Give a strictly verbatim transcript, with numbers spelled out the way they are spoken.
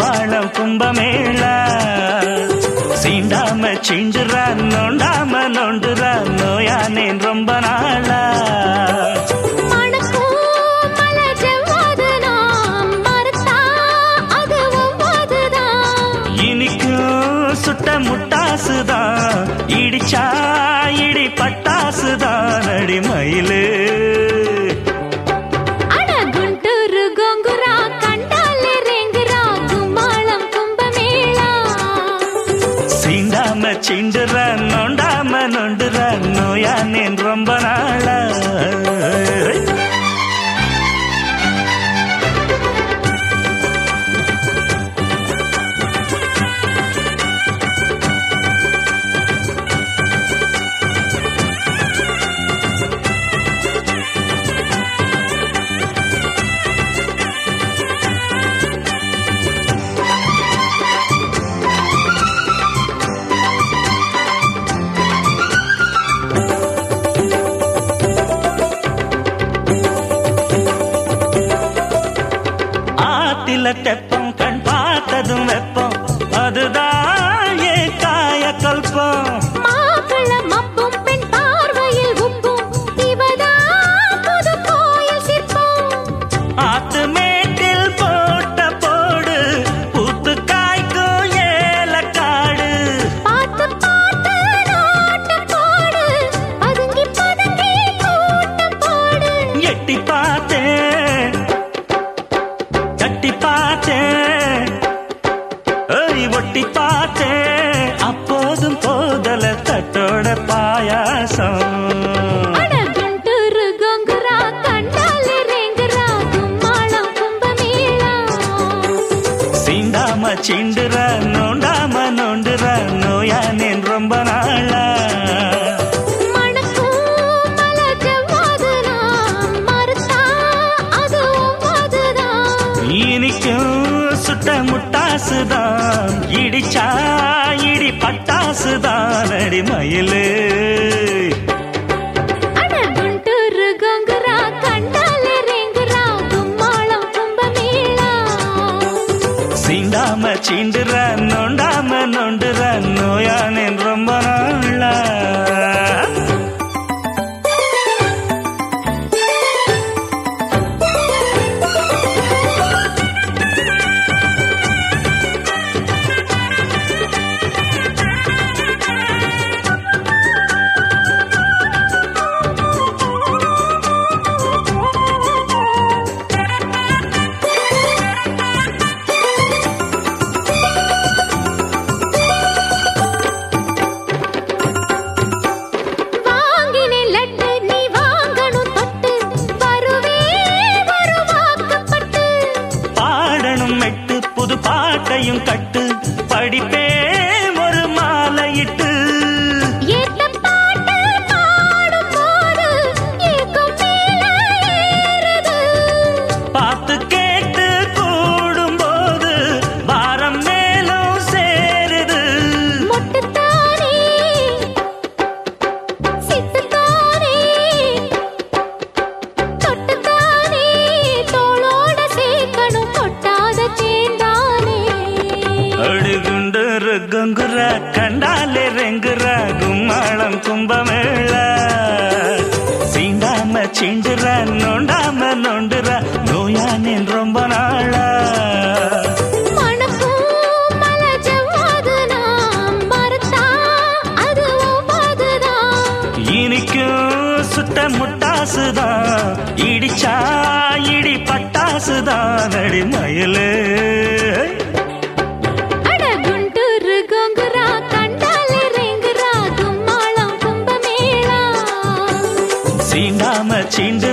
கும்மாளம் கும்பமேளா சீண்டாம சிஞ்சுறா நோண்டாம நோண்டுறா நோயானேன் ரொம்ப நாளா இனிக்கும் சுட்ட முட்டாசுதான் இடிச்சா இடி பட்டாசுதான் அடி மயிலு சிண்டுற நோண்டாம நோண்டுற நோயானேன் ரொம்ப நாளா தெப்பம் கண் பார்த்ததும் வெப்பம் அதுதான் ஏ காய கல்பம் மாப்பிள்ள மப்பும் பெண் பார்வையில் உப்பும் இவதான் புது கோயில் சிற்பம் ஆத்து மேட்டில் போட்ட போடு பூத்து காய்க்கும் ஏலக்காடு பார்த்து பார்த்து நோட்ட போடு பதுங்கி பதுங்கி கூட்டம் போடு எட்டி பார்த்தேன் கட்டி பார்த்தேன் ஒட்டி பார்த்தேன் அப்போதும் போதல தட்டோட பாயாசம் சீண்டாம சிண்டுற நோண்டாம நோண்டுற நோயானேன் ரொம்ப நாளா சுட்ட முட்டாசுதான் இடிச்சா இடி பட்டாசுதான் அடி மயிலு சீண்டாம சீண்டுற நோண்டாம நோண்டுற நோயானேன் ரொம்ப நாளா பாட்டையும் கட்டு படிப்பே ஒரு மாலையிட்டு பார்த்து கேட்டு கூடும் போது வாரம் மேலும் சேருது கங்குற கண்டாலே ரெங்குற கும்மாளம் கும்பமேள சீண்டாம சிண்டுற நோண்டாம நோண்டுற நோயானேன் ரொம்ப நாளா இனிக்கும் சுட்ட முட்டாசுதான் இடிச்சா இடி பட்டாசுதான் அடி மயிலு சீண்டாம சீண்டு